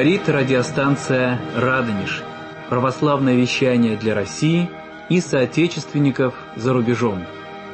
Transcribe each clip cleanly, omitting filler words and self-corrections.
Говорит радиостанция «Радонеж». Православное вещание для России и соотечественников за рубежом.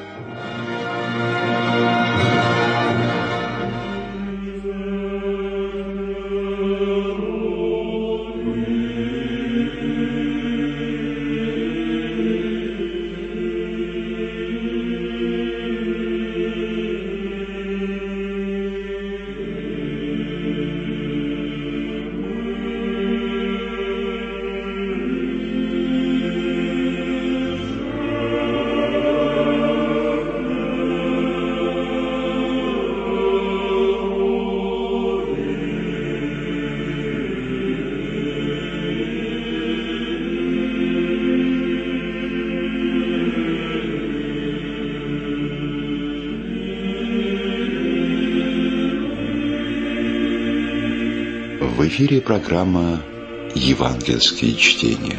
В эфире программа «Евангельские чтения».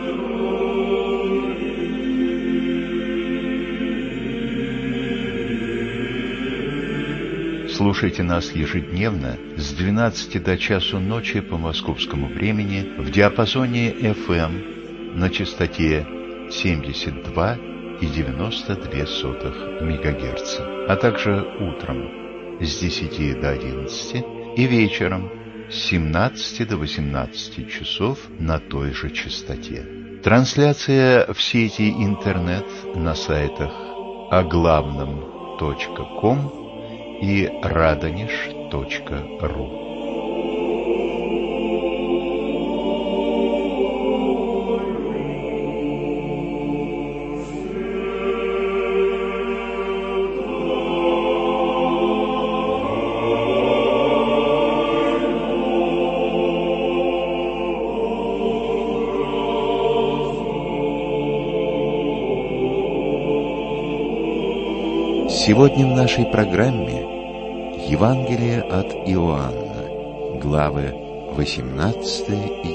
Слушайте нас ежедневно с 12 до часу ночи по московскому времени в диапазоне FM на частоте 72,92 МГц, а также утром с 10 до 11 и вечером с 17 до 18 часов на той же частоте. Трансляция в сети интернет на сайтах оглавном.ком и radonish.ru. Сегодня в нашей программе Евангелие от Иоанна, главы 18 и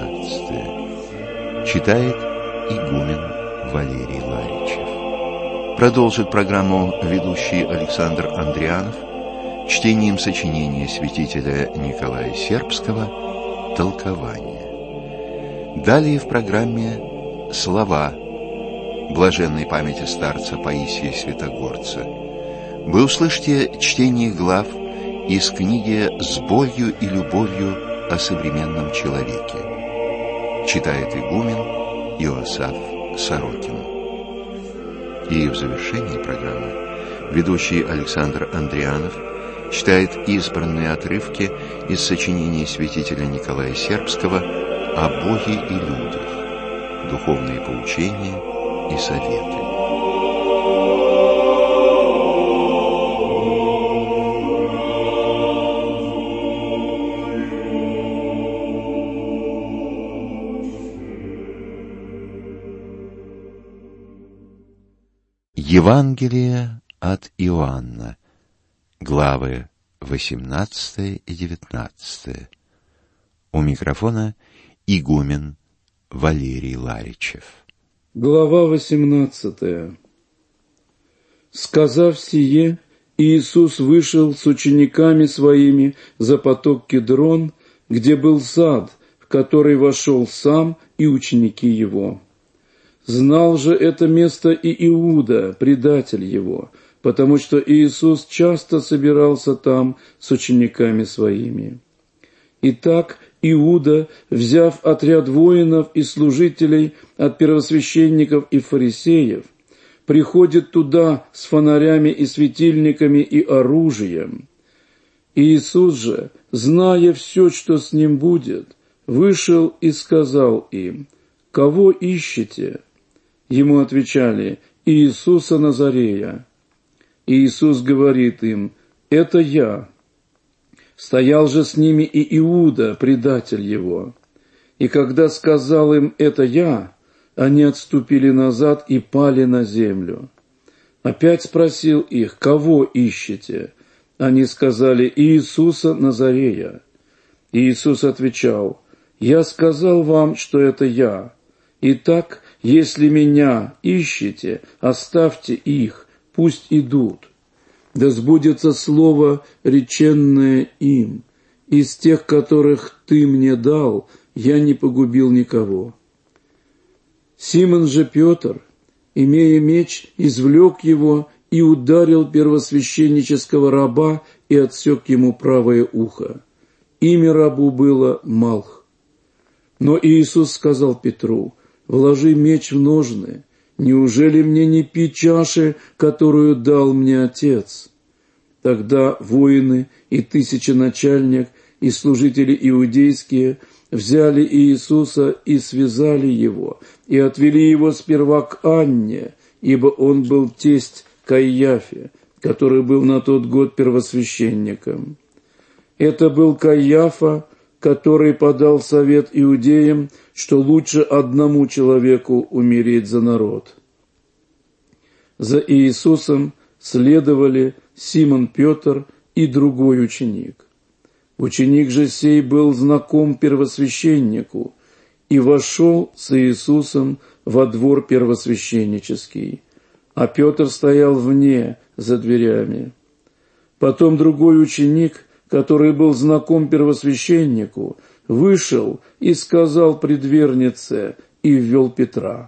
19. Читает игумен Валерий Ларичев. Продолжит программу ведущий Александр Андрианов чтением сочинения святителя Николая Сербского «Толкование». Далее в программе слова блаженной памяти старца Паисия Святогорца. Вы услышите чтение глав из книги «С болью и любовью о современном человеке». Читает игумен Иосаф Сорокин. И в завершении программы ведущий Александр Андрианов читает избранные отрывки из сочинения святителя Николая Сербского о Боге и людях, духовные поучения и советы. Евангелие от Иоанна, главы 18 и 19. У микрофона игумен Валерий Ларичев. Глава 18. Сказав сие, Иисус вышел с учениками своими за поток Кедрон, где был сад, в который вошел сам и ученики его. Знал же это место и Иуда, предатель его, потому что Иисус часто собирался там с учениками своими. Итак, Иуда, взяв отряд воинов и служителей от первосвященников и фарисеев, приходит туда с фонарями и светильниками и оружием. Иисус же, зная все, что с ним будет, вышел и сказал им: «Кого ищете?» Ему отвечали: «Иисуса Назарея». Иисус говорит им: «Это я». Стоял же с ними и Иуда, предатель его. И когда сказал им: «Это я», они отступили назад и пали на землю. Опять спросил их: «Кого ищете?» Они сказали: «Иисуса Назарея». Иисус отвечал: «Я сказал вам, что это я. Итак, если меня ищете, оставьте их, пусть идут. Да сбудется слово, реченное им: из тех, которых ты мне дал, я не погубил никого». Симон же Петр, имея меч, извлек его и ударил первосвященнического раба и отсек ему правое ухо. Имя рабу было Малх. Но Иисус сказал Петру: «Вложи меч в ножны. Неужели мне не пить чаши, которую дал мне Отец?» Тогда воины и тысяченачальник, и служители иудейские взяли Иисуса и связали его, и отвели его сперва к Анне, ибо он был тесть Каиафе, который был на тот год первосвященником. Это был Каиафа, который подал совет иудеям, что лучше одному человеку умереть за народ. За Иисусом следовали Симон Петр и другой ученик. Ученик же сей был знаком первосвященнику и вошел с Иисусом во двор первосвященнический, а Петр стоял вне, за дверями. Потом другой ученик, который был знаком первосвященнику, вышел и сказал предвернице и ввел Петра.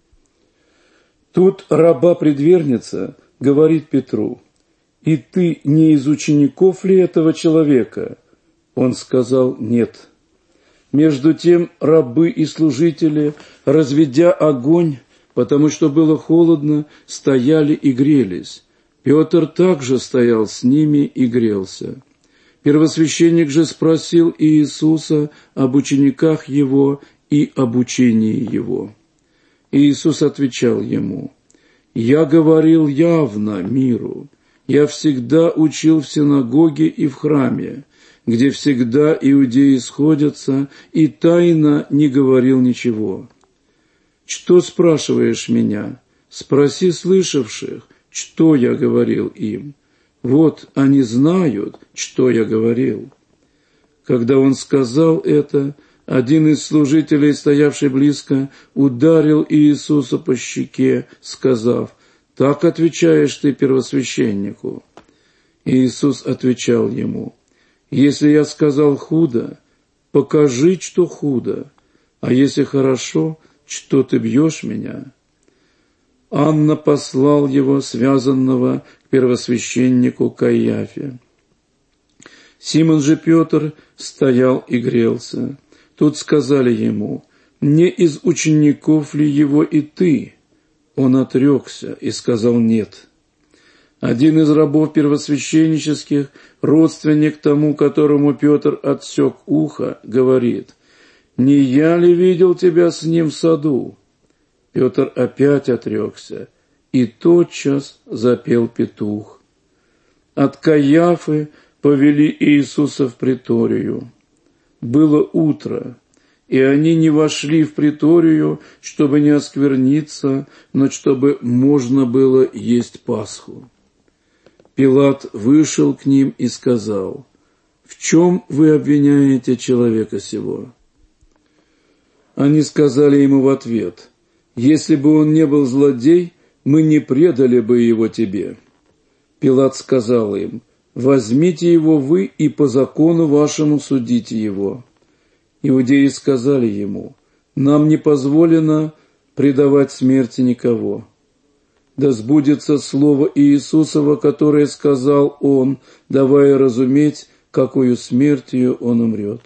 Тут раба-предверница говорит Петру: «И ты не из учеников ли этого человека?» Он сказал: «Нет». Между тем рабы и служители, разведя огонь, потому что было холодно, стояли и грелись. Петр также стоял с ними и грелся. Первосвященник же спросил Иисуса об учениках его и об учении его. Иисус отвечал ему: «Я говорил явно миру. Я всегда учил в синагоге и в храме, где всегда иудеи сходятся, и тайно не говорил ничего. Что спрашиваешь меня? Спроси слышавших, что я говорил им. Вот они знают, что я говорил». Когда он сказал это, один из служителей, стоявший близко, ударил Иисуса по щеке, сказав: «Так отвечаешь ты первосвященнику». Иисус отвечал ему: «Если я сказал худо, покажи, что худо, а если хорошо, что ты бьешь меня?» Анна послал его, связанного, к первосвященнику Каиафе. Симон же Петр стоял и грелся. Тут сказали ему: «Не из учеников ли его и ты?» Он отрекся и сказал: «Нет». Один из рабов первосвященнических, родственник тому, которому Петр отсек ухо, говорит: «Не я ли видел тебя с ним в саду?» Петр опять отрекся, и тотчас запел петух. От Каиафы повели Иисуса в приторию. Было утро, и они не вошли в приторию, чтобы не оскверниться, но чтобы можно было есть Пасху. Пилат вышел к ним и сказал: «В чем вы обвиняете человека сего?» Они сказали ему в ответ: «Если бы он не был злодей, мы не предали бы его тебе». Пилат сказал им: «Возьмите его вы и по закону вашему судите его». Иудеи сказали ему: «Нам не позволено предавать смерти никого». Да сбудется слово Иисусово, которое сказал он, давая разуметь, какою смертью он умрет.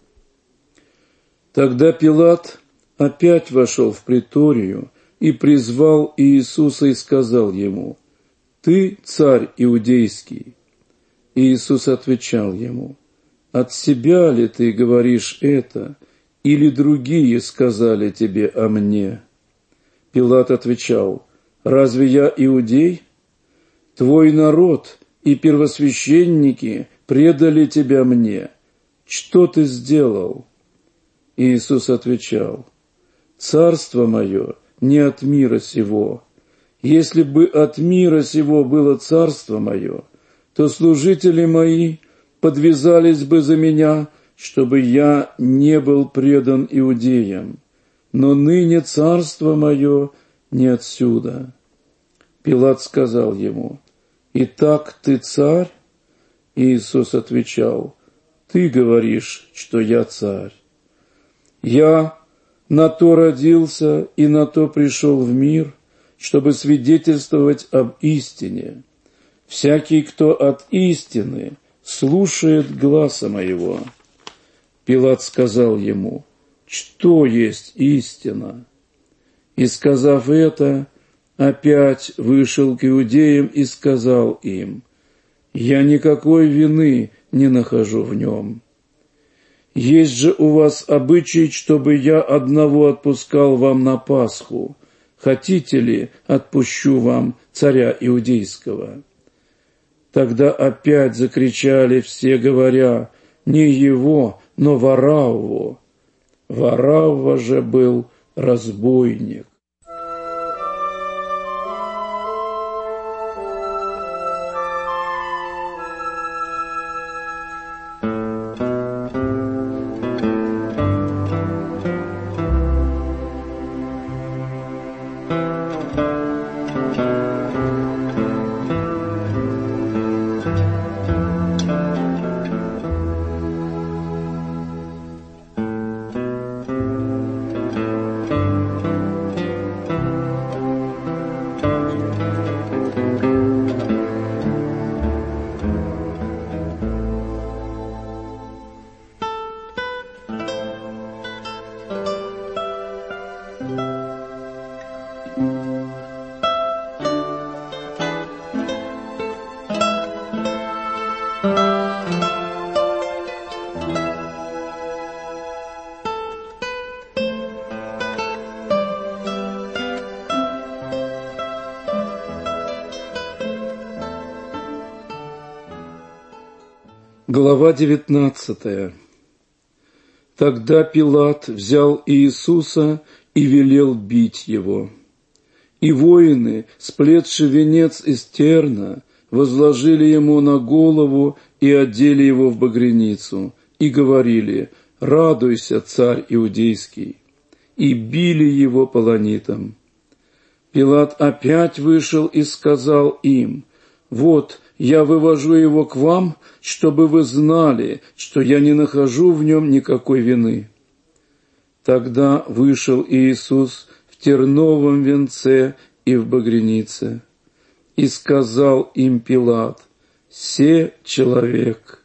Тогда Пилат опять вошел в приторию и призвал Иисуса и сказал ему: «Ты царь иудейский?» Иисус отвечал ему: «От себя ли ты говоришь это, или другие сказали тебе о мне?» Пилат отвечал: «Разве я иудей? Твой народ и первосвященники предали тебя мне. Что ты сделал?» Иисус отвечал: «Царство мое не от мира сего. Если бы от мира сего было царство мое, то служители мои подвязались бы за меня, чтобы я не был предан иудеям. Но ныне царство мое не отсюда». Пилат сказал ему: «Итак, ты царь?» Иисус отвечал: ты говоришь, что я царь. Я на то родился и на то пришел в мир, чтобы свидетельствовать об истине. Всякий, кто от истины, слушает гласа моего». Пилат сказал ему: «Что есть истина?» И, сказав это, опять вышел к иудеям и сказал им: «Я никакой вины не нахожу в нем. Есть же у вас обычай, чтобы я одного отпускал вам на Пасху. Хотите ли, отпущу вам царя иудейского?» Тогда опять закричали все, говоря: «Не его, но Варавву». Варавва же был разбойник. Глава 19. Тогда Пилат взял Иисуса и велел бить его. И воины, сплетши венец из терна, возложили ему на голову и одели его в багряницу, и говорили: «Радуйся, царь иудейский!» И били его полонитом. Пилат опять вышел и сказал им: «Вот, я вывожу его к вам, чтобы вы знали, что я не нахожу в нем никакой вины». Тогда вышел Иисус в терновом венце и в багрянице, и сказал им Пилат: «Се человек».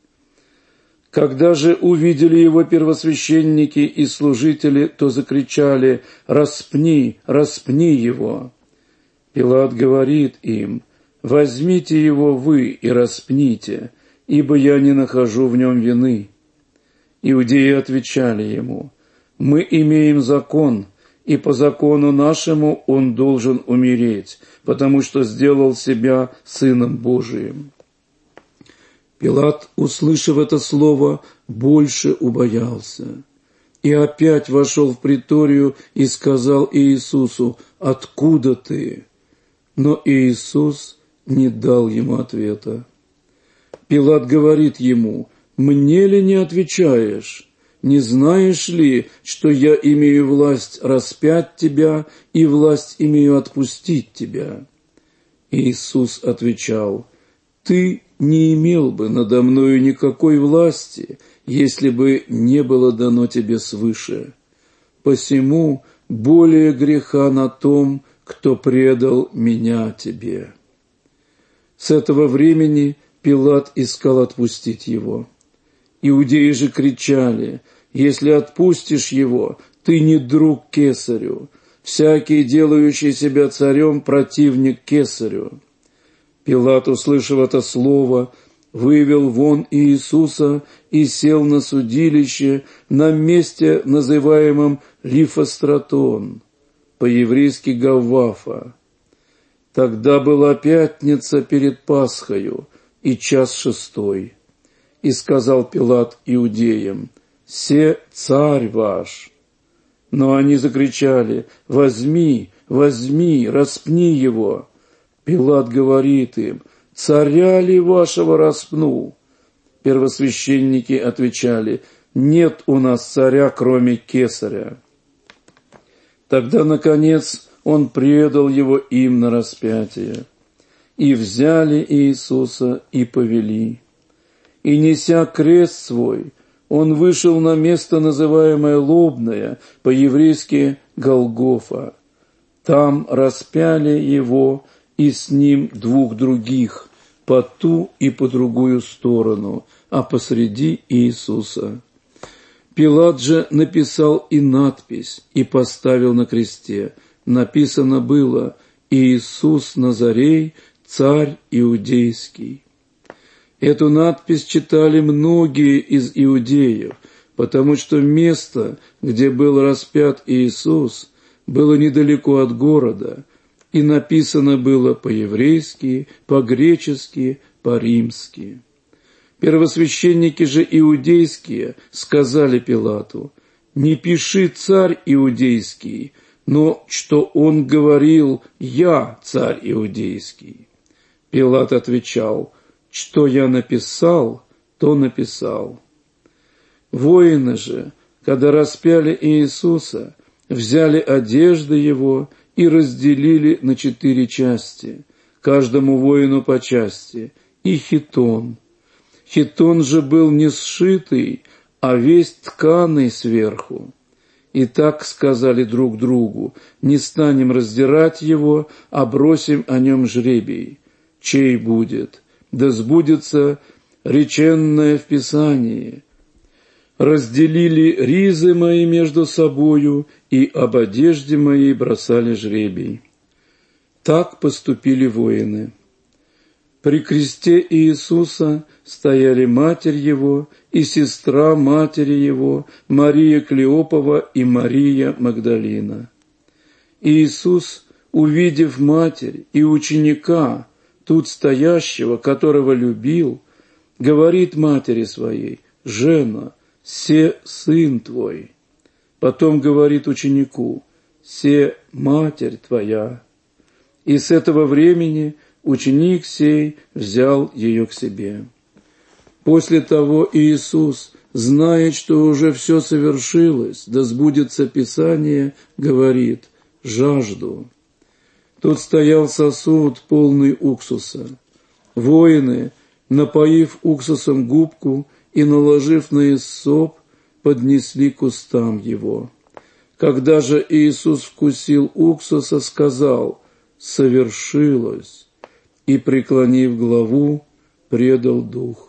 Когда же увидели его первосвященники и служители, то закричали: «Распни, распни его!» Пилат говорит им: «Возьмите его вы и распните, ибо я не нахожу в нем вины». Иудеи отвечали ему: «Мы имеем закон, и по закону нашему он должен умереть, потому что сделал себя Сыном Божиим». Пилат, услышав это слово, больше убоялся. И опять вошел в приторию и сказал Иисусу: «Откуда ты?» Но Иисус не дал ему ответа. Пилат говорит ему: «Мне ли не отвечаешь? Не знаешь ли, что я имею власть распять тебя и власть имею отпустить тебя?» Иисус отвечал: «Ты не имел бы надо мною никакой власти, если бы не было дано тебе свыше. Посему более греха на том, кто предал меня тебе». С этого времени Пилат искал отпустить его. Иудеи же кричали: «Если отпустишь его, ты не друг кесарю. Всякий, делающий себя царем, противник кесарю». Пилат, услышав это слово, вывел вон Иисуса и сел на судилище на месте, называемом Лифостратон, по-еврейски Гаввафа. Тогда была пятница перед Пасхою и 6:00. И сказал Пилат иудеям: «Се царь ваш». Но они закричали: «Возьми, возьми, распни его». Пилат говорит им: «Царя ли вашего распну?» Первосвященники отвечали: «Нет у нас царя, кроме кесаря». Тогда, наконец, он предал его им на распятие. И взяли Иисуса и повели. И, неся крест свой, он вышел на место, называемое Лобное, по-еврейски Голгофа. Там распяли его и с ним двух других, по ту и по другую сторону, а посреди Иисуса. Пилат же написал и надпись, и поставил на кресте. Написано было: «Иисус Назарей, царь иудейский». Эту надпись читали многие из иудеев, потому что место, где был распят Иисус, было недалеко от города, и написано было по-еврейски, по-гречески, по-римски. Первосвященники же иудейские сказали Пилату: «Не пиши царь иудейский, но что он говорил: я царь иудейский». Пилат отвечал: «Что я написал, то написал». Воины же, когда распяли Иисуса, взяли одежды его и разделили на 4 части, каждому воину по части, и хитон. Хитон же был не сшитый, а весь тканый сверху. И так сказали друг другу: не станем раздирать его, а бросим о нем жребий. Чей будет? Да сбудется реченное в Писании: разделили ризы мои между собою, и об одежде моей бросали жребий. Так поступили воины. При кресте Иисуса стояли матерь его и сестра матери его, Мария Клеопова и Мария Магдалина. Иисус, увидев матерь и ученика, тут стоящего, которого любил, говорит матери своей: «Жена, се сын твой». Потом говорит ученику: «Се матерь твоя». И с этого времени ученик сей взял ее к себе. После того Иисус, зная, что уже все совершилось, да сбудется Писание, говорит: «Жажду». Тут стоял сосуд, полный уксуса. Воины, напоив уксусом губку и наложив на иссоп, поднесли к устам его. Когда же Иисус вкусил уксуса, сказал: «Совершилось», и, преклонив главу, предал дух.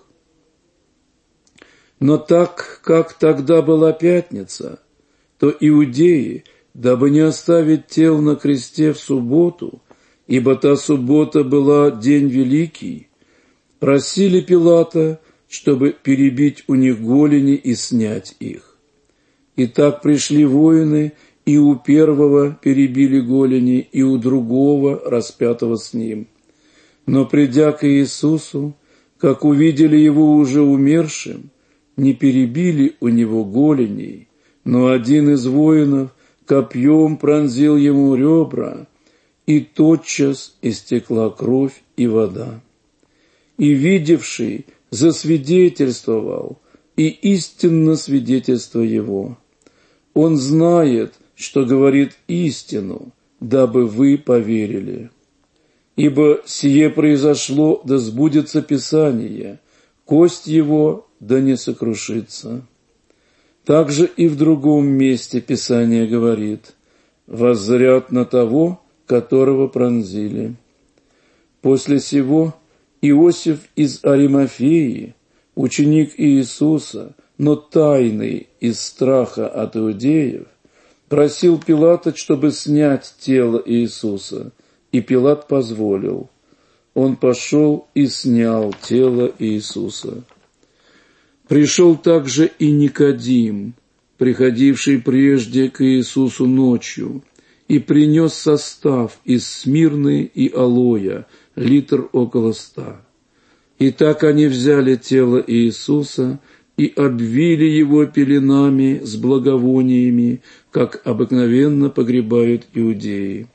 Но так как тогда была пятница, то иудеи, дабы не оставить тел на кресте в субботу, ибо та суббота была день великий, просили Пилата, чтобы перебить у них голени и снять их. И так пришли воины, и у первого перебили голени, и у другого, распятого с ним. Но придя к Иисусу, как увидели его уже умершим, не перебили у него голеней, но один из воинов копьем пронзил ему ребра, и тотчас истекла кровь и вода. И видевший засвидетельствовал, и истинно свидетельство его. Он знает, что говорит истину, дабы вы поверили. Ибо сие произошло, да сбудется Писание: кость его да не сокрушится. Также и в другом месте Писание говорит: воззрят на того, которого пронзили. После сего Иосиф из Аримафеи, ученик Иисуса, но тайный из страха от иудеев, просил Пилата, чтобы снять тело Иисуса, и Пилат позволил. Он пошел и снял тело Иисуса. Пришел также и Никодим, приходивший прежде к Иисусу ночью, и принес состав из смирны и алоя, литр около 100. И так они взяли тело Иисуса и обвили его пеленами с благовониями, как обыкновенно погребают иудеи.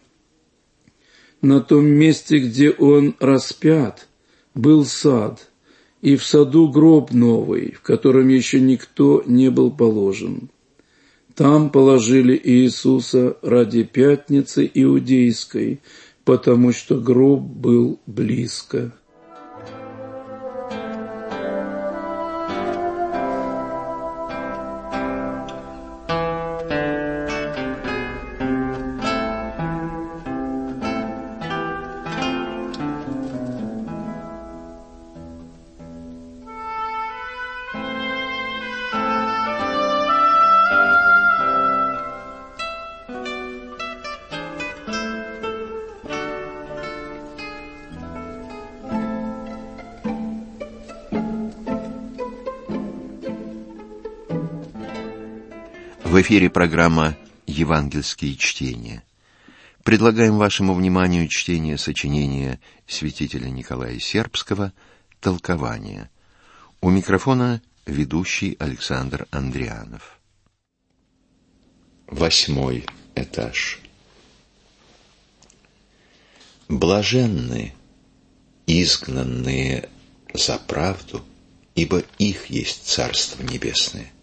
На том месте, где он распят, был сад, и в саду гроб новый, в котором еще никто не был положен. Там положили Иисуса ради пятницы иудейской, потому что гроб был близко. В эфире программа «Евангельские чтения». Предлагаем вашему вниманию чтение сочинения святителя Николая Сербского «Толкование». У микрофона ведущий Александр Андрианов. 8 этаж. Блаженны изгнанные за правду, ибо их есть Царство Небесное.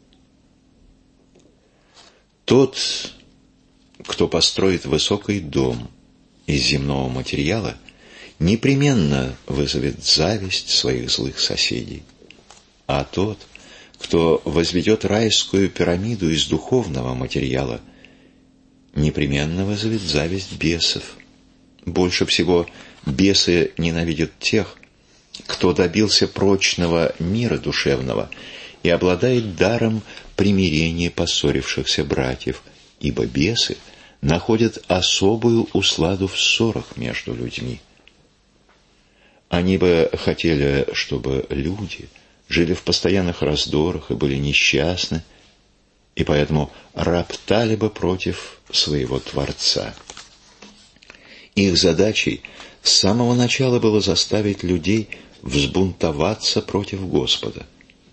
Тот, кто построит высокий дом из земного материала, непременно вызовет зависть своих злых соседей. А тот, кто возведет райскую пирамиду из духовного материала, непременно вызовет зависть бесов. Больше всего бесы ненавидят тех, кто добился прочного мира душевного и обладает даром примирения поссорившихся братьев, ибо бесы находят особую усладу в ссорах между людьми. Они бы хотели, чтобы люди жили в постоянных раздорах и были несчастны, и поэтому роптали бы против своего Творца. Их задачей с самого начала было заставить людей взбунтоваться против Господа.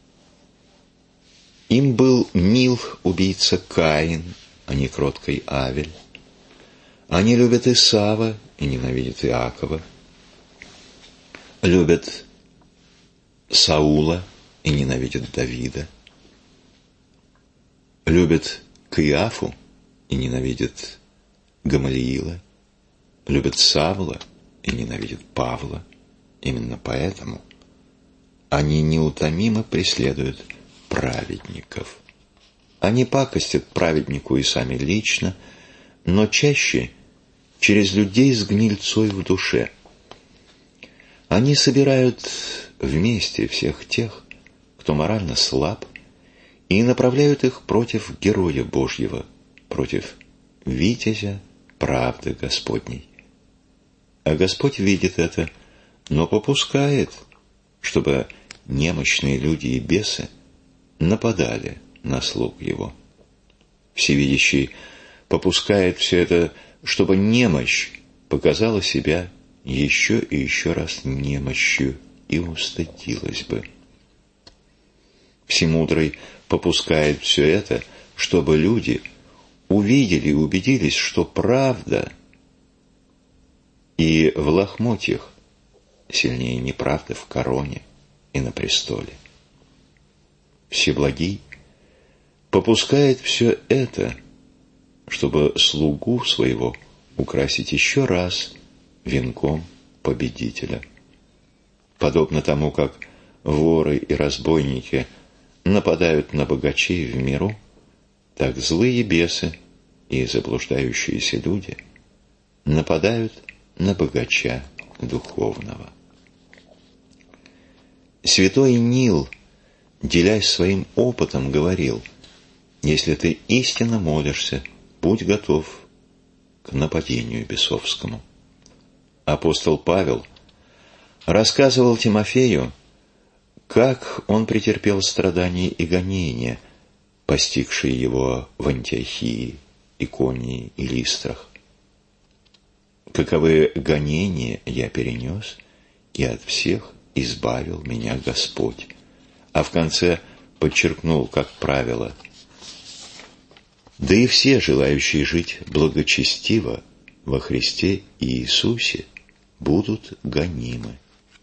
Им был мил убийца Каин, а не кроткий Авель. Они любят Исава и ненавидят Иакова. Любят Саула и ненавидят Давида. Любят Каиафу и ненавидят Гамалиила. Любят Савла и ненавидят Павла. Именно поэтому они неутомимо преследуют праведников. Они пакостят праведнику и сами лично, но чаще через людей с гнильцой в душе. Они собирают вместе всех тех, кто морально слаб, и направляют их против героя Божьего, против витязя правды Господней. А Господь видит это, но попускает, чтобы немощные люди и бесы нападали на слуг Его. Всевидящий попускает все это, чтобы немощь показала себя еще и еще раз немощью и устыдилась бы. Всемудрый попускает все это, чтобы люди увидели и убедились, что правда и в лохмотьях сильнее неправды в короне и на престоле. Всеблагий попускает все это, чтобы слугу своего украсить еще раз венком победителя. Подобно тому, как воры и разбойники нападают на богачей в миру, так злые бесы и заблуждающиеся люди нападают на богача духовного. Святой Нил, делясь своим опытом, говорил: если ты истинно молишься, будь готов к нападению бесовскому. Апостол Павел рассказывал Тимофею, как он претерпел страдания и гонения, постигшие его в Антиохии, Иконии и Листрах. Каковы гонения я перенес, и от всех избавил меня Господь. А в конце подчеркнул, как правило: да и все, желающие жить благочестиво во Христе Иисусе, будут гонимы.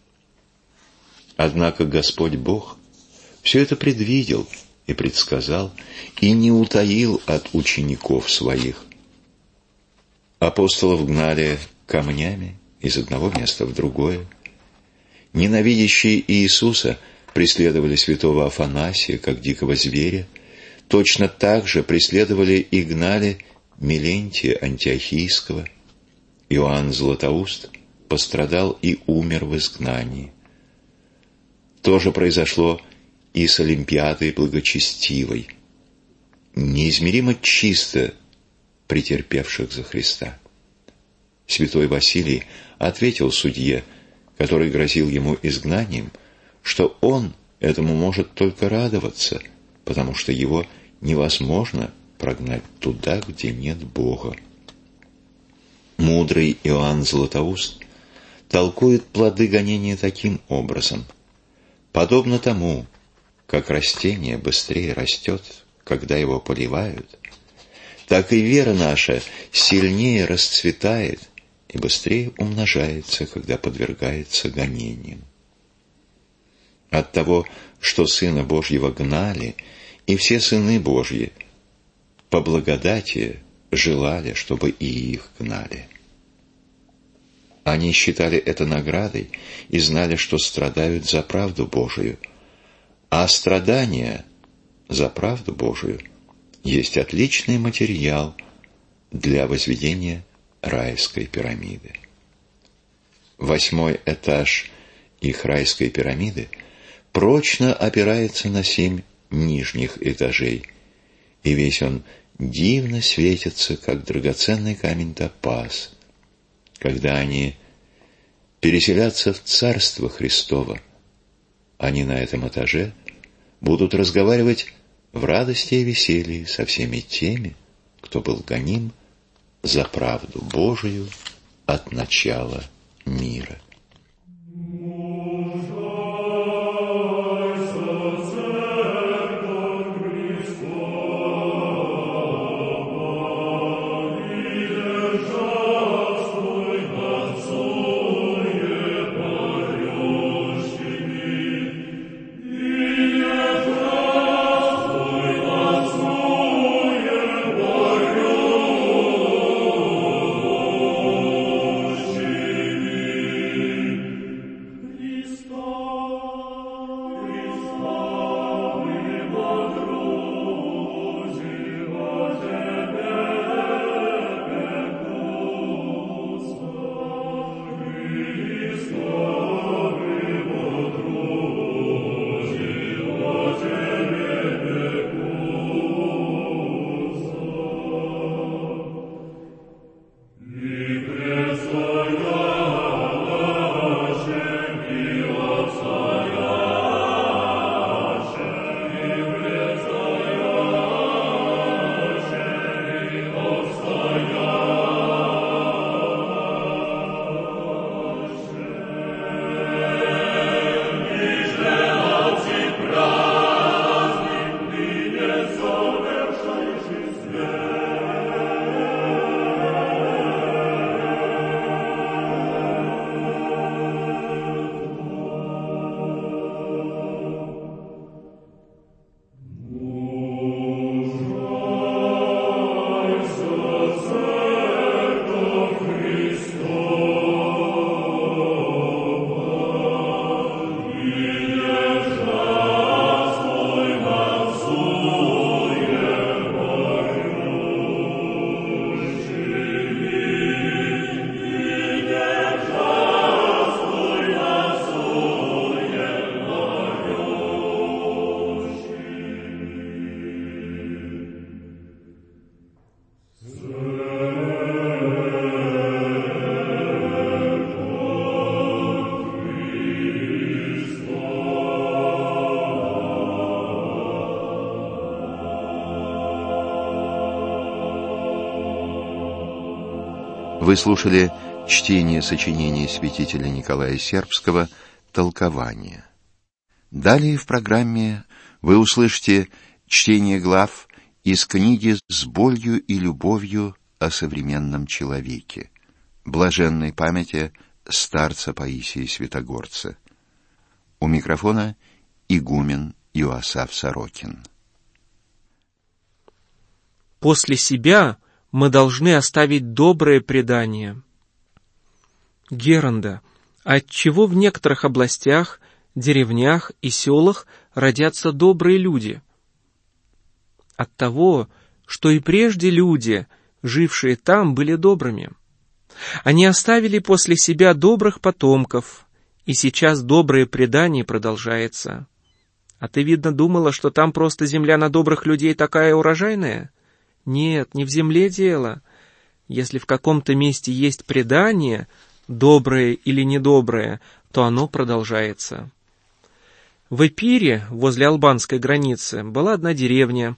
Однако Господь Бог все это предвидел и предсказал, и не утаил от учеников своих. Апостолов гнали камнями из одного места в другое. Ненавидящие Иисуса преследовали святого Афанасия, как дикого зверя. Точно так же преследовали и гнали Мелентия Антиохийского. Иоанн Златоуст пострадал и умер в изгнании. То же произошло и с Олимпиадой Благочестивой, неизмеримо чисто претерпевших за Христа. Святой Василий ответил судье, который грозил ему изгнанием, что он этому может только радоваться, потому что его невозможно прогнать туда, где нет Бога. Мудрый Иоанн Златоуст толкует плоды гонения таким образом. Подобно тому, как растение быстрее растет, когда его поливают, так и вера наша сильнее расцветает и быстрее умножается, когда подвергается гонениям. От того, что Сына Божьего гнали, и все сыны Божьи по благодати желали, чтобы и их гнали. Они считали это наградой и знали, что страдают за правду Божию, а страдания за правду Божию есть отличный материал для возведения райской пирамиды. 8-й этаж их райской пирамиды прочно опирается на 7 нижних этажей, и весь он дивно светится, как драгоценный камень топаз. Когда они переселятся в Царство Христово, они на этом этаже будут разговаривать в радости и веселье со всеми теми, кто был гоним за правду Божию от начала мира. Вы слушали чтение сочинения святителя Николая Сербского «Толкование». Далее в программе вы услышите чтение глав из книги «С болью и любовью о современном человеке» блаженной памяти старца Паисия Святогорца. У микрофона игумен Иоасаф Сорокин. После себя мы должны оставить доброе предание. Геронда, отчего в некоторых областях, деревнях и селах родятся добрые люди? От того, что и прежде люди, жившие там, были добрыми. Они оставили после себя добрых потомков, и сейчас доброе предание продолжается. А ты, видно, думала, что там просто земля на добрых людей такая урожайная? Нет, не в земле дело. Если в каком-то месте есть предание, доброе или недоброе, то оно продолжается. В Эпире, возле албанской границы, была одна деревня,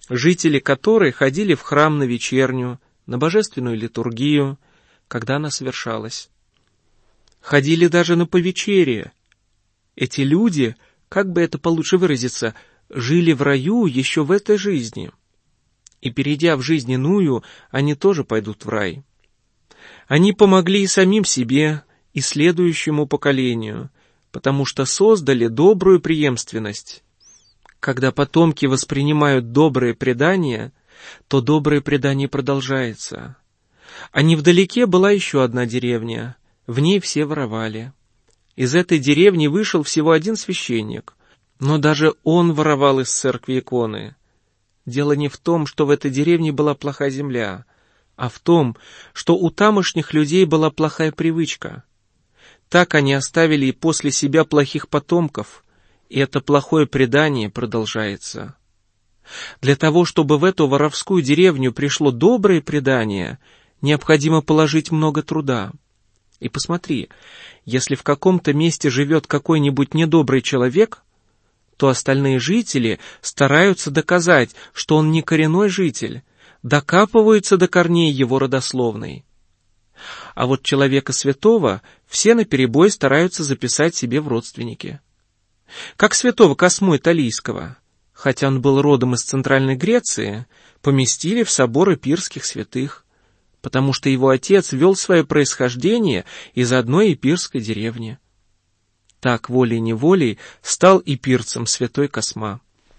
жители которой ходили в храм на вечерню, на божественную литургию, когда она совершалась. Ходили даже на повечерие. Эти люди, как бы это получше выразиться, жили в раю еще в этой жизни. И, перейдя в жизнь иную, они тоже пойдут в рай. Они помогли и самим себе, и следующему поколению, потому что создали добрую преемственность. Когда потомки воспринимают добрые предания, то доброе предание продолжается. А невдалеке была еще одна деревня, в ней все воровали. Из этой деревни вышел всего один священник, но даже он воровал из церкви иконы. Дело не в том, что в этой деревне была плохая земля, а в том, что у тамошних людей была плохая привычка. Так они оставили и после себя плохих потомков, и это плохое предание продолжается. Для того, чтобы в эту воровскую деревню пришло доброе предание, необходимо положить много труда. И посмотри, если в каком-то месте живет какой-нибудь недобрый человек, то остальные жители стараются доказать, что он не коренной житель, докапываются до корней его родословной. А вот человека святого все наперебой стараются записать себе в родственники. Как святого Косму Италийского, хотя он был родом из Центральной Греции, поместили в собор эпирских святых, потому что его отец вел свое происхождение из одной эпирской деревни. Так волей-неволей стал эпирцем святой Косма.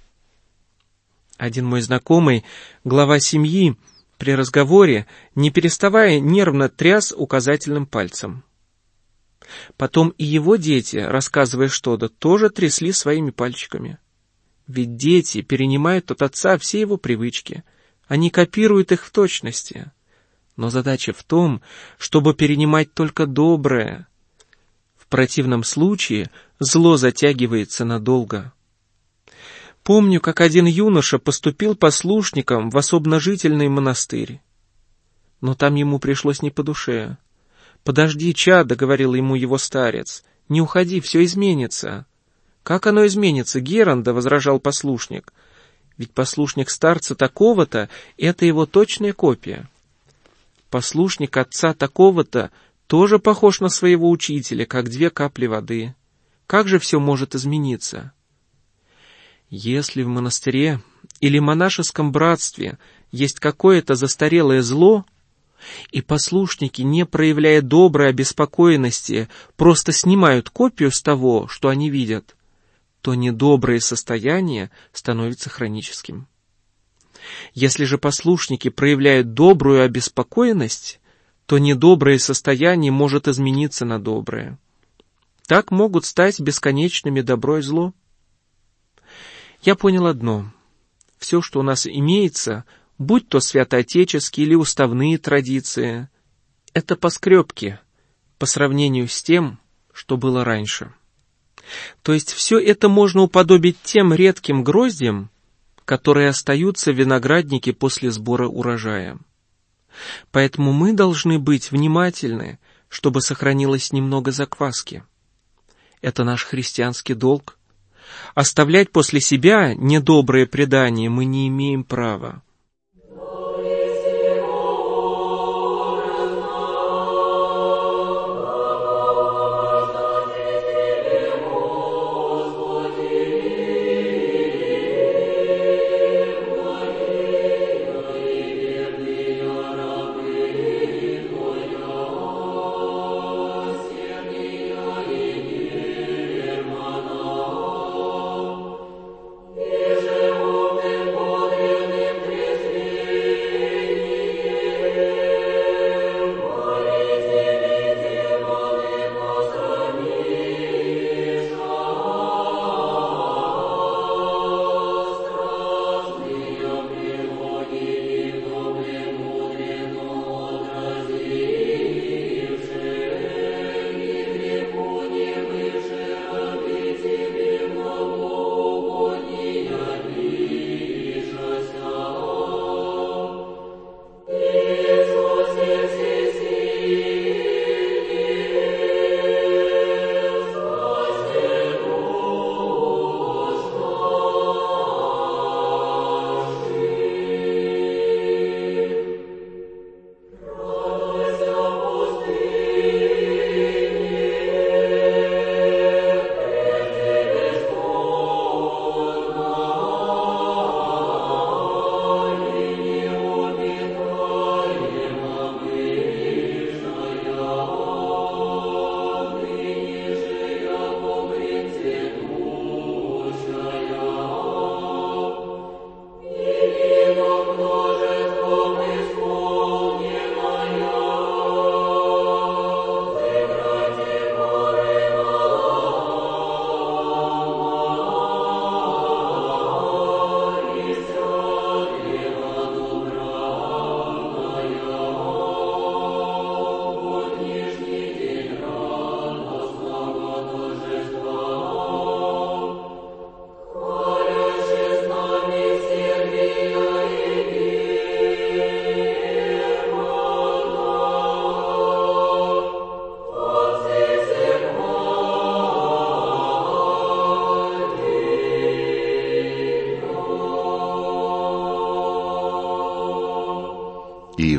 Один мой знакомый, глава семьи, при разговоре, не переставая, нервно тряс указательным пальцем. Потом и его дети, рассказывая что-то, тоже трясли своими пальчиками. Ведь дети перенимают от отца все его привычки, они копируют их в точности. Но задача в том, чтобы перенимать только доброе. В противном случае зло затягивается надолго. Помню, как один юноша поступил послушником в особножительный монастырь. Но там ему пришлось не по душе. «Подожди, чадо», — говорил ему его старец, — «не уходи, все изменится». «Как оно изменится, Геронда?» — возражал послушник. «Ведь послушник старца такого-то — это его точная копия. Послушник отца такого-то тоже похож на своего учителя, как 2 капли воды. Как же все может измениться?» Если в монастыре или монашеском братстве есть какое-то застарелое зло, и послушники, не проявляя доброй обеспокоенности, просто снимают копию с того, что они видят, то недоброе состояние становится хроническим. Если же послушники проявляют добрую обеспокоенность, то недоброе состояние может измениться на доброе. Так могут стать бесконечными добро и зло. Я понял одно. Все, что у нас имеется, будь то святоотеческие или уставные традиции, это поскребки по сравнению с тем, что было раньше. То есть все это можно уподобить тем редким гроздьям, которые остаются в винограднике после сбора урожая. Поэтому мы должны быть внимательны, чтобы сохранилось немного закваски. Это наш христианский долг. Оставлять после себя недобрые предания мы не имеем права. Боже,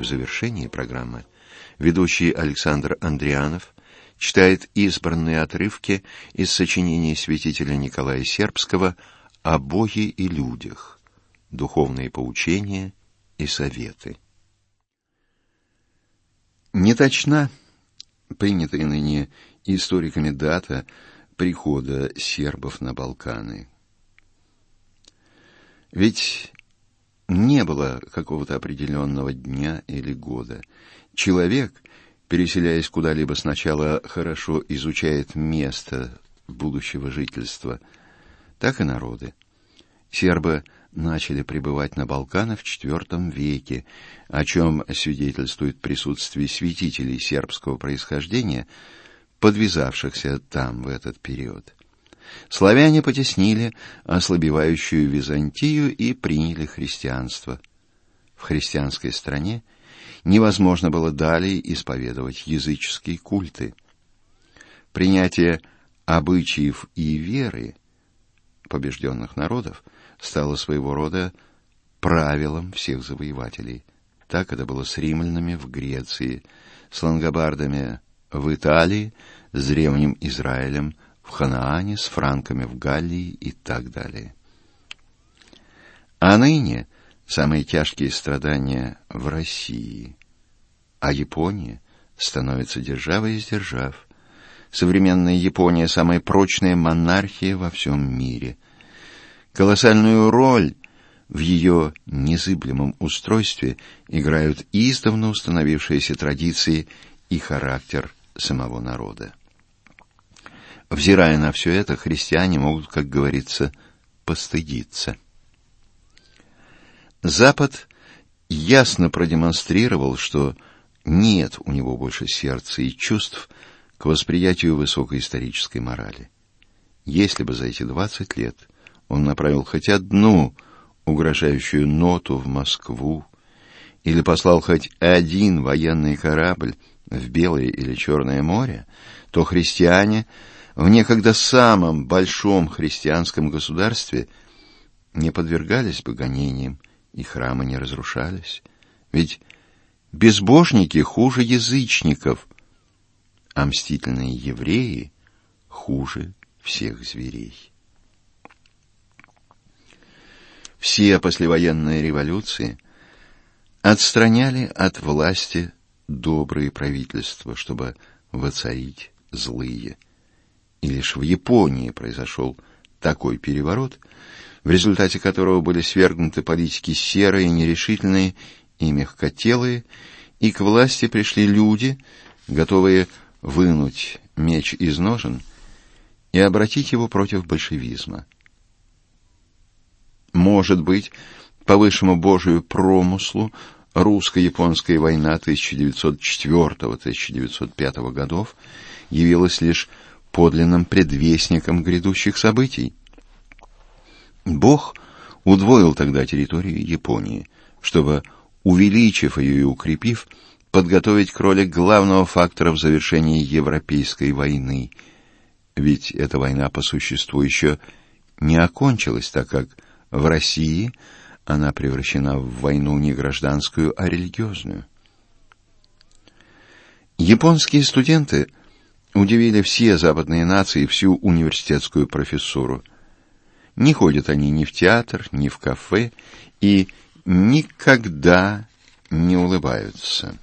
в завершении программы ведущий Александр Андрианов читает избранные отрывки из сочинений святителя Николая Сербского о Боге и людях, духовные поучения и советы. Неточна принятая ныне историками дата прихода сербов на Балканы. Ведь не было какого-то определенного дня или года. Человек, переселяясь куда-либо, сначала хорошо изучает место будущего жительства, так и народы. Сербы начали пребывать на Балканах в IV веке, о чем свидетельствует присутствие святителей сербского происхождения, подвязавшихся там в этот период. Славяне потеснили ослабевающую Византию и приняли христианство. В христианской стране невозможно было далее исповедовать языческие культы. Принятие обычаев и веры побежденных народов стало своего рода правилом всех завоевателей. Так это было с римлянами в Греции, с лангобардами в Италии, с древним Израилем в Ханаане, с франками в Галлии и так далее. А ныне самые тяжкие страдания в России, а Япония становится державой из держав. Современная Япония – самая прочная монархия во всем мире. Колоссальную роль в ее незыблемом устройстве играют издавна установившиеся традиции и характер самого народа. Взирая на все это, христиане могут, как говорится, постыдиться. Запад ясно продемонстрировал, что нет у него больше сердца и чувств к восприятию высокой исторической морали. Если бы за эти 20 лет он направил хоть одну угрожающую ноту в Москву или послал хоть один военный корабль в Белое или Черное море, то христиане в некогда самом большом христианском государстве не подвергались бы гонениям, и храмы не разрушались. Ведь безбожники хуже язычников, а мстительные евреи хуже всех зверей. Все послевоенные революции отстраняли от власти добрые правительства, чтобы воцарить злые. И лишь в Японии произошел такой переворот, в результате которого были свергнуты политики серые, нерешительные и мягкотелые, и к власти пришли люди, готовые вынуть меч из ножен и обратить его против большевизма. Может быть, по высшему Божию промыслу, русско-японская война 1904-1905 годов явилась лишь подлинным предвестником грядущих событий. Бог удвоил тогда территорию Японии, чтобы, увеличив ее и укрепив, подготовить к роли главного фактора в завершении Европейской войны. Ведь эта война по существу еще не окончилась, так как в России она превращена в войну не гражданскую, а религиозную. Японские студенты удивили все западные нации и всю университетскую профессуру. Не ходят они ни в театр, ни в кафе и никогда не улыбаются.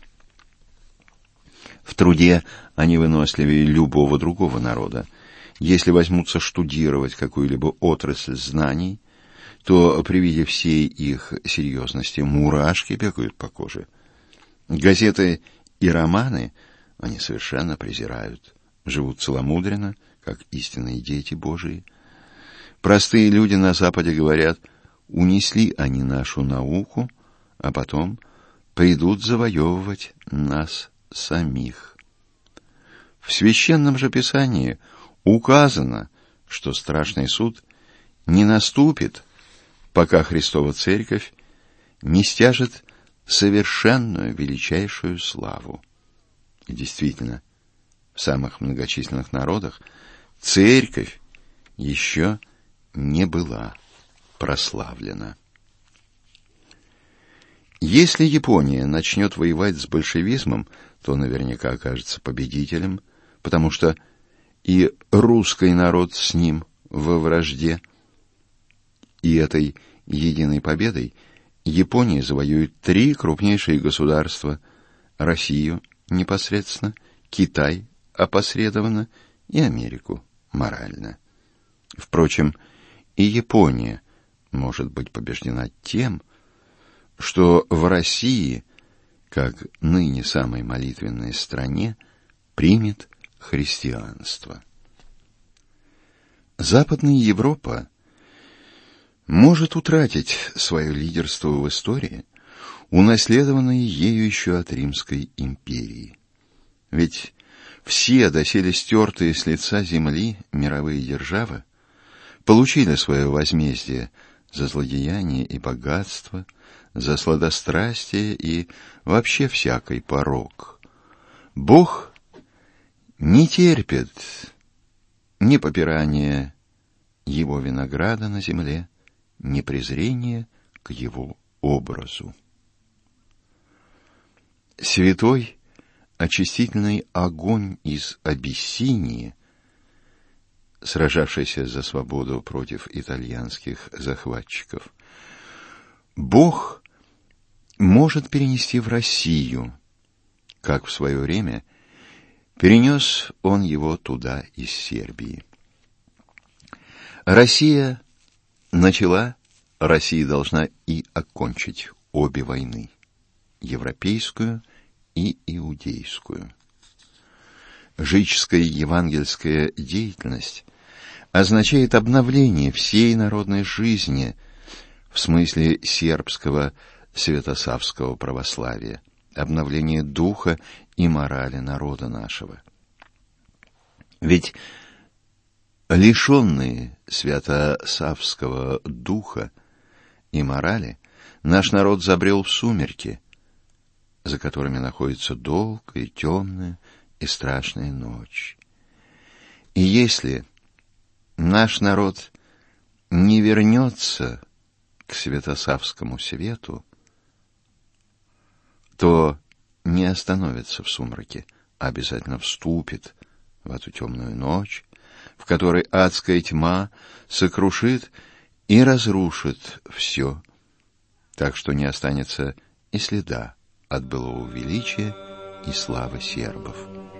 В труде они выносливее любого другого народа. Если возьмутся штудировать какую-либо отрасль знаний, то при виде всей их серьезности мурашки бегают по коже. Газеты и романы они совершенно презирают. Живут целомудренно, как истинные дети Божии. Простые люди на Западе говорят, унесли они нашу науку, а потом придут завоевывать нас самих. В Священном же Писании указано, что страшный суд не наступит, пока Христова Церковь не стяжет совершенную величайшую славу. И действительно, в самых многочисленных народах Церковь еще не была прославлена. Если Япония начнет воевать с большевизмом, то наверняка окажется победителем, потому что и русский народ с ним во вражде. И этой единой победой Япония завоюет 3 крупнейшие государства: Россию непосредственно, Китай опосредованно и Америку морально. Впрочем, и Япония может быть побеждена тем, что в России, как ныне самой молитвенной стране, примет христианство. Западная Европа может утратить свое лидерство в истории, унаследованное ею еще от Римской империи. Ведь все доселе стертые с лица земли мировые державы получили свое возмездие за злодеяние и богатство, за сладострастие и вообще всякий порок. Бог не терпит ни попирания его винограда на земле, ни презрения к его образу. Святой очистительный огонь из Абиссинии, сражавшийся за свободу против итальянских захватчиков, Бог может перенести в Россию, как в свое время перенес он его туда из Сербии. Россия начала, Россия должна и окончить обе войны, европейскую и иудейскую. Жидческая евангельская деятельность означает обновление всей народной жизни в смысле сербского святосавского православия, обновление духа и морали народа нашего. Ведь лишенные святосавского духа и морали, наш народ забрел в сумерки, за которыми находится долгая, темная и страшная ночь. И если наш народ не вернется к святосавскому свету, то не остановится в сумраке, а обязательно вступит в эту темную ночь, в которой адская тьма сокрушит и разрушит все, так что не останется и следа от былого величия и славы сербов.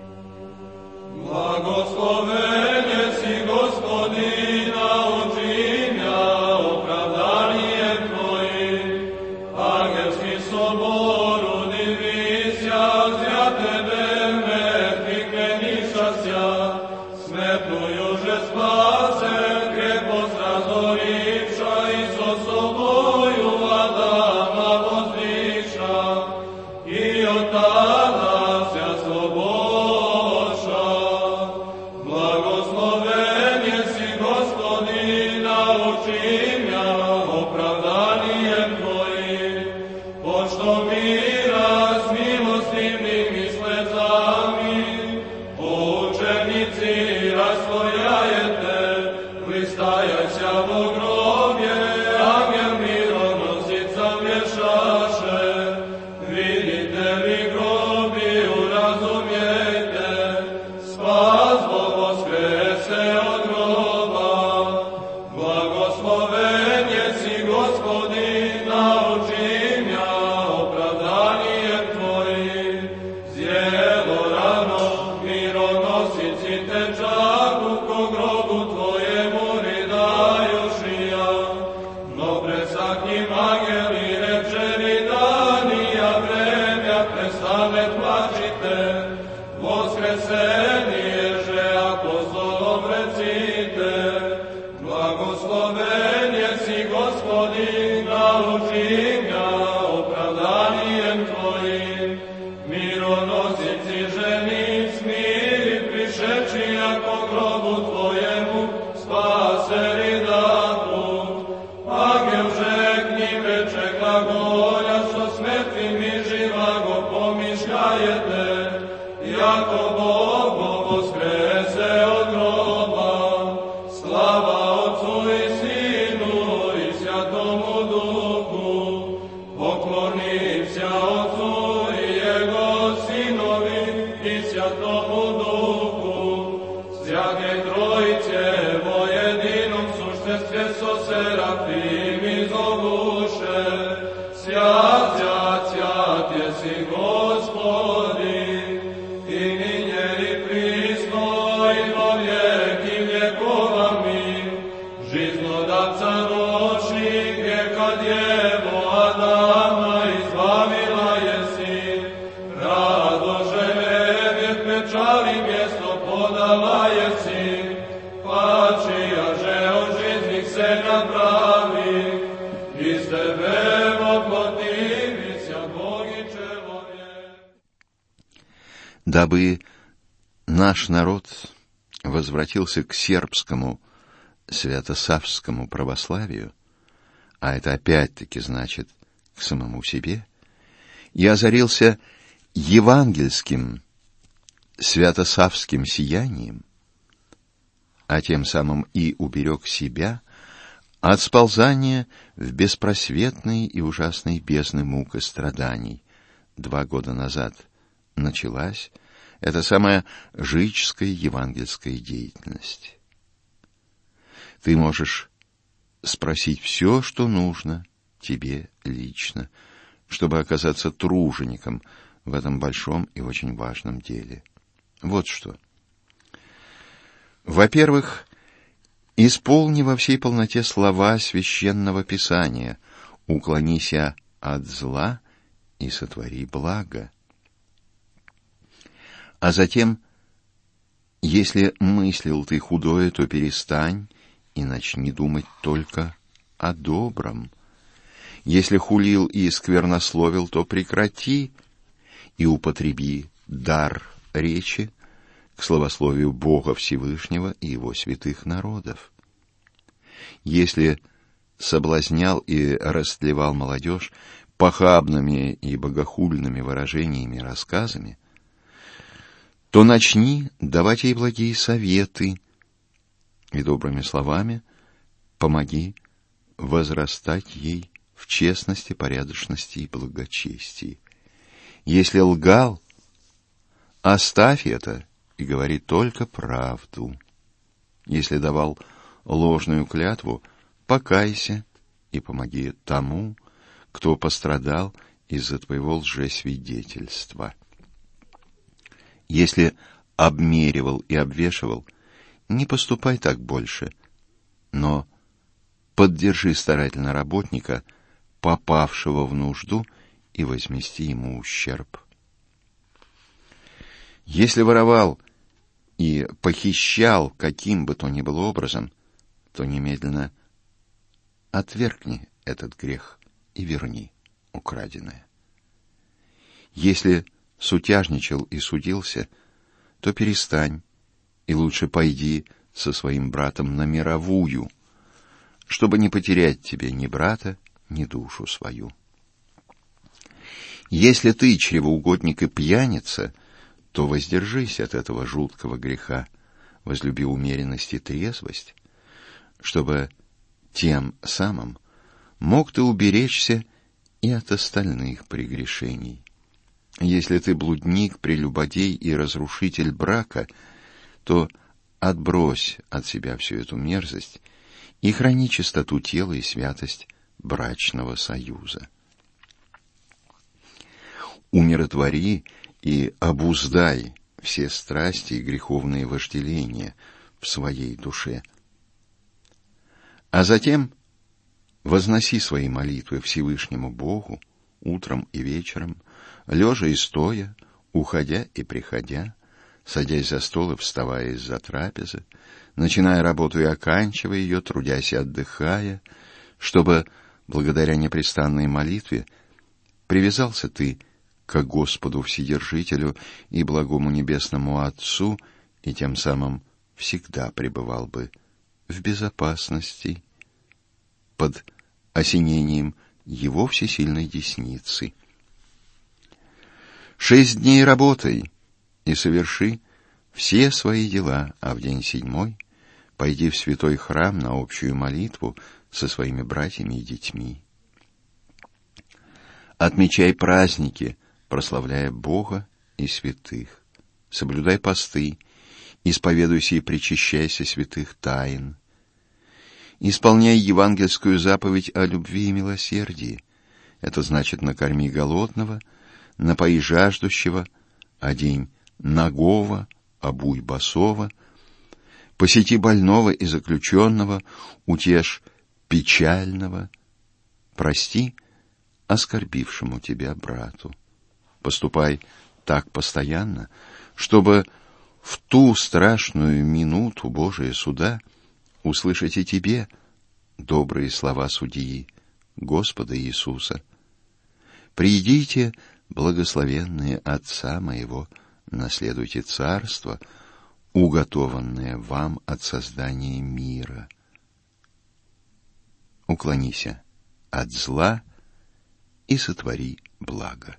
Благословение си Господина, учи меня оправданием Твоим, ангельский собор, удивися, зря Тебе мертвых менишася, смертную же спасен, крепость разоривша, и со собою Адама воздвигша, и от Адама вся свобода. Благословение си Господина, учи меня оправданием Твоим, почто мира с милостивными слезами, о ученицы расслояете, вы стояся во гробе, ангел мироносица вешаше, видите ли гроб и уразумейте, спас Бог воскресе от гроба. Благословение си Господина, учи меня оправданием Твоим, зело рано мироносици течаку ко гробу Твоему ридаюшия, но пресакним ангели рече ридания время престанет плачите, воскресение же апостолом реците. Благословение си Господина, учи меня оправданием Твоим, мироносицы жениц мири, пришедшие ко гробу Твоему, спасери дадут. Ангел же к ним рече глаголя, со смертными живаго помышляете, яко Бог воскресе от гроба. Слава Отцу и Сыну и Святому Духу, поклоним Святому Духу, всякой Троице во едином существе со серафими зовуше, свят, свят, свят, еси Господи, и ныне и присно, и во веки веков. Аминь. Жизнодавца рочи, греха Дева Адама избавила еси, радоже век печали место подала еси, пачия же о жизни се направи, из тебе воплотивися Бог и человек. Дабы наш народ возвратился к сербскому святосавскому православию, а это опять-таки значит к самому себе, и озарился евангельским святосавским сиянием, а тем самым и уберег себя от сползания в беспросветные и ужасные бездны мук и страданий. 2 года назад началась эта самая жидческая евангельская деятельность. Ты можешь спросить все, что нужно тебе лично, чтобы оказаться тружеником в этом большом и очень важном деле. Вот что. Во-первых, исполни во всей полноте слова Священного Писания, уклонися от зла и сотвори благо. А затем, если мыслил ты худое, то перестань и начни думать только о добром. Если хулил и сквернословил, то прекрати и употреби дар речи к славословию Бога Всевышнего и Его святых народов. Если соблазнял и растлевал молодежь похабными и богохульными выражениями и рассказами, то начни давать ей благие советы и добрыми словами помоги возрастать ей в честности, порядочности и благочестии. Если лгал, оставь это и говори только правду. Если давал ложную клятву, покайся и помоги тому, кто пострадал из-за твоего лжесвидетельства. Если обмеривал и обвешивал, не поступай так больше, но поддержи старательно работника, попавшего в нужду, и возмести ему ущерб. Если воровал и похищал каким бы то ни было образом, то немедленно отвергни этот грех и верни украденное. Если сутяжничал и судился, то перестань и лучше пойди со своим братом на мировую, чтобы не потерять тебе ни брата, ни душу свою. Если ты чревоугодник и пьяница, то воздержись от этого жуткого греха, возлюби умеренность и трезвость, чтобы тем самым мог ты уберечься и от остальных прегрешений. Если ты блудник, прелюбодей и разрушитель брака, то отбрось от себя всю эту мерзость и храни чистоту тела и святость брачного союза. Умиротвори и обуздай все страсти и греховные вожделения в своей душе. А затем возноси свои молитвы Всевышнему Богу утром и вечером, лежа и стоя, уходя и приходя, садясь за стол и вставая из-за трапезы, начиная работу и оканчивая ее, трудясь и отдыхая, чтобы, благодаря непрестанной молитве, привязался ты к Господу Вседержителю и благому Небесному Отцу, и тем самым всегда пребывал бы в безопасности под осенением Его всесильной десницы. 6 дней работай и соверши все свои дела, а в день 7 пойди в святой храм на общую молитву со своими братьями и детьми. Отмечай праздники, прославляя Бога и святых. соблюдай посты, исповедуйся и причащайся святых тайн. Исполняй евангельскую заповедь о любви и милосердии. Это значит: накорми голодного, напои жаждущего, одень нагого, обуй босого, посети больного и заключенного, утешь печального, прости оскорбившему тебя брату. Поступай так постоянно, чтобы в ту страшную минуту Божия суда услышать и тебе добрые слова судьи Господа Иисуса: «Придите, благословенные Отца моего, наследуйте царство, уготованное вам от создания мира». Уклонися от зла и сотвори благо.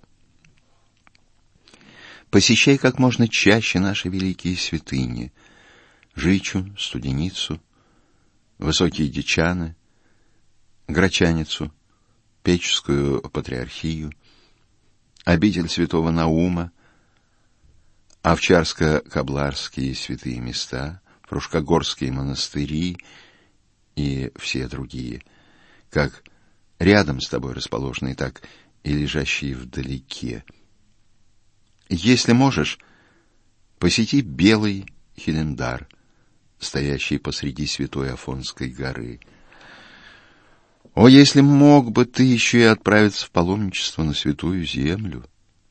Посещай как можно чаще наши великие святыни: Жичу, Студеницу, Высокие Дичаны, Грачаницу, Печескую Патриархию, обитель святого Наума, Овчарско-Кабларские святые места, Прушкогорские монастыри и все другие, как рядом с тобой расположенные, так и лежащие вдалеке. Если можешь, посети Белый Хилендар, стоящий посреди Святой Афонской горы. О, если мог бы ты еще и отправиться в паломничество на Святую Землю!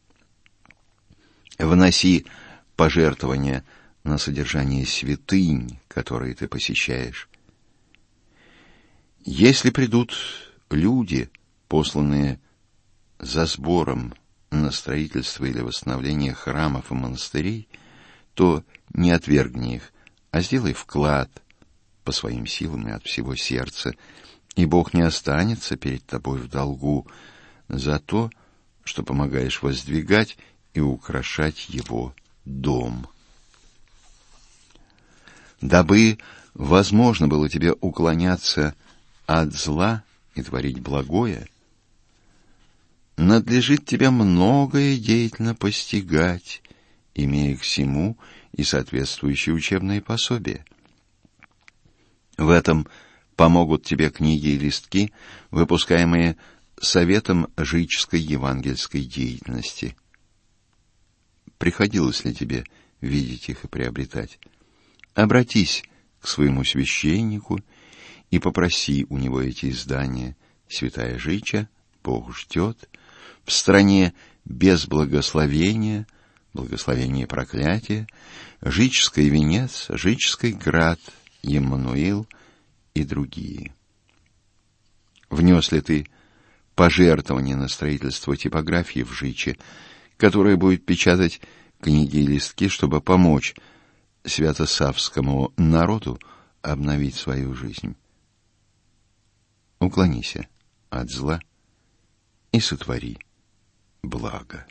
Вноси пожертвования на содержание святынь, которые ты посещаешь. Если придут люди, посланные за сбором на строительство или восстановление храмов и монастырей, то не отвергни их, а сделай вклад по своим силам и от всего сердца, и Бог не останется перед тобой в долгу за то, что помогаешь воздвигать и украшать Его дом. Дабы возможно было тебе уклоняться от зла и творить благое, надлежит тебе многое деятельно постигать, имея к всему и соответствующие учебные пособия. В этом помогут тебе книги и листки, выпускаемые Советом жической евангельской деятельности. Приходилось ли тебе видеть их и приобретать? Обратись к своему священнику и попроси у него эти издания. Святая Жича Бог ждет. В стране без благословения, благословение и проклятие, Жический венец, Жический град, Еммануил и другие. Внес ли ты пожертвование на строительство типографии в Жиче, которая будет печатать книги и листки, чтобы помочь святосавскому народу обновить свою жизнь? Уклонися от зла и сотвори благо.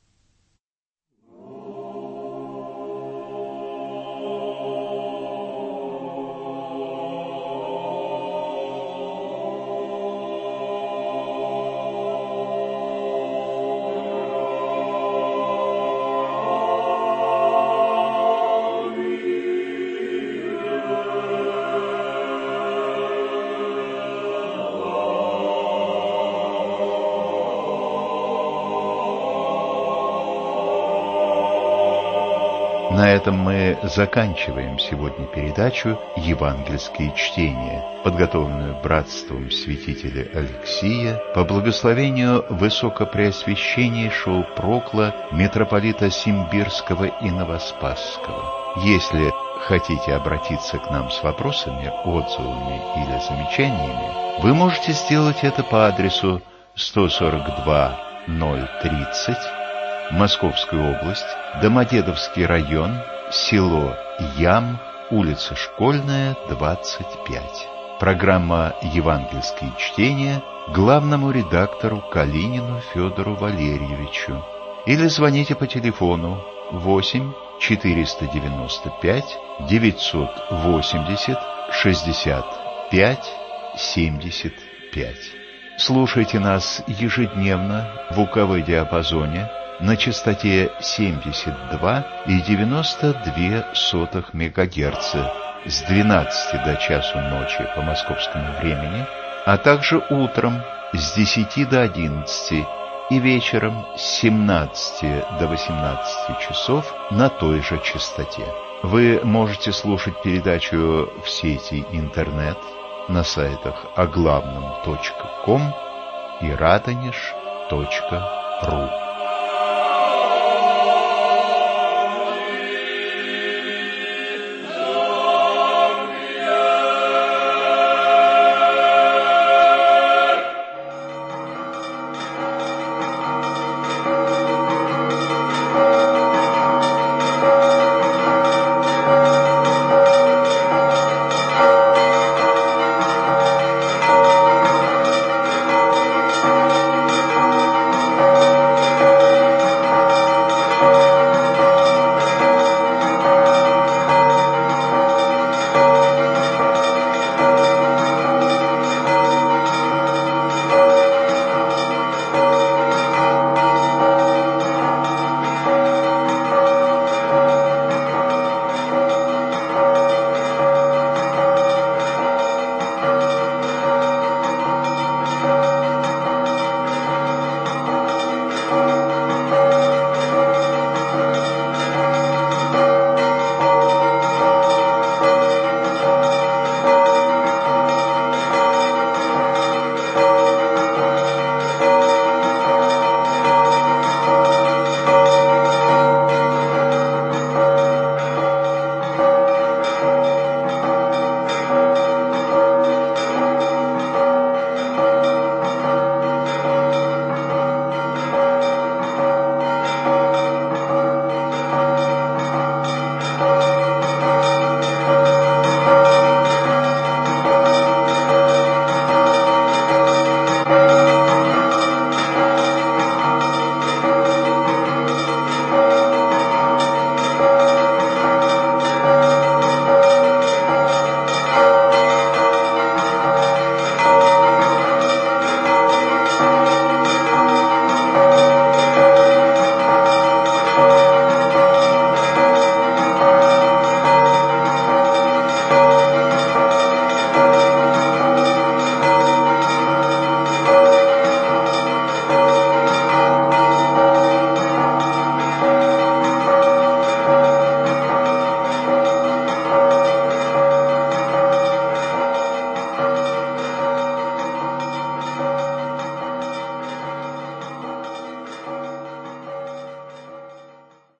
На этом мы заканчиваем сегодня передачу «Евангельские чтения», подготовленную братством святителя Алексия по благословению высокопреосвященнейшего прокла митрополита Симбирского и Новоспасского. Если хотите обратиться к нам с вопросами, отзывами или замечаниями, вы можете сделать это по адресу 142-030, Московская область, Домодедовский район, село Ям, улица Школьная, 25. Программа «Евангельские чтения» главному редактору Калинину Федору Валерьевичу. Или звоните по телефону 8 495 980 65 75. Слушайте нас ежедневно в УКВ-диапазоне на частоте 72,92 МГц с 12 до часу ночи по московскому времени, а также утром с 10 до 11 и вечером с 17 до 18 часов на той же частоте. Вы можете слушать передачу в сети интернет на сайтах оглавном.ком и radonish.ru.